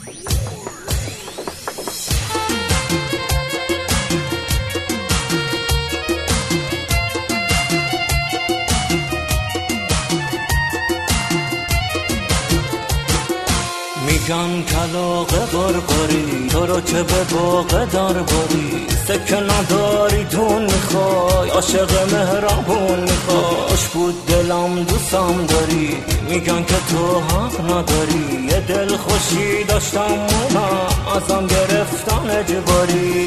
میگن کلاغ قرقری تو رو که به باغ دار باری، سکه نداری دون میخوای عاشق مهربون میخوای. خوش بود دلم دوستم داری، میگن که تو حق نداری. یه دل خوشی داشتم اونا ازم گرفتن اجباری.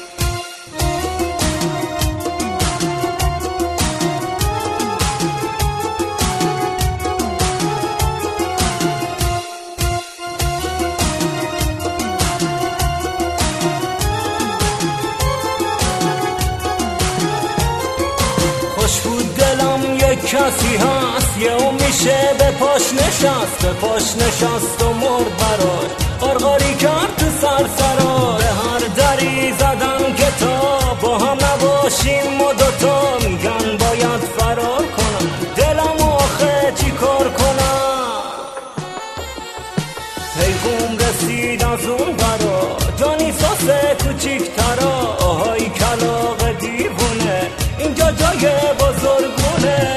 خوش بود دلم یک کسی هست یه اون میشه به پاش نشست و مرد براش. قرقاری کرد تو سرسرا به هر دری زدن که تا با هم نباشیم و دوتا. میگن باید فرار کنم دلم آخه چی کار کنم. پیغام رسید از اون برا جانی ساسه کوچیک ترا. آهای کلاغ دیوونه اینجا جای بزرگونه.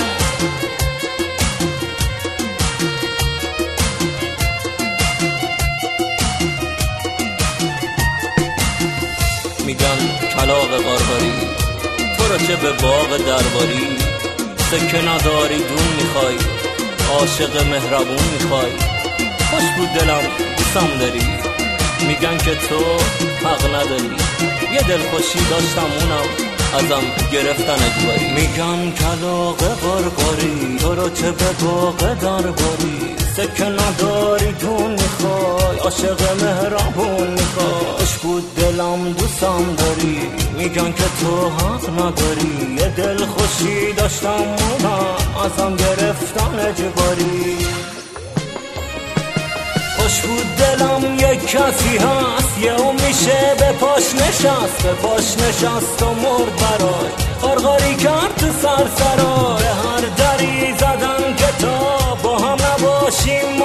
میگن کلاغ قرقری تو رو که به باغ درباری، سکه نداری دون میخوای عاشق مهربون میخوای. خوش بود دلم دوستم داری، میگن که تو حق نداری. یه دل خوشی داشتم اونم ازم گرفتن اجباری. میگن کلاغ قرقری تو رو که به باغ درباری، سکه نداری دون میخوای عاشق مهربون میخوای. خوش بود دلم دوستم داری، میگن که تو حق نداری. یه دل خوشی داشتم اونم ازم گرفتن اجباری. خوش بود دلم یک کسی هست یه اون میشه به پاش نشست و مرد براش. قرقاری کرد تو سرسرا به هر دری زدن که تا با هم نباشیم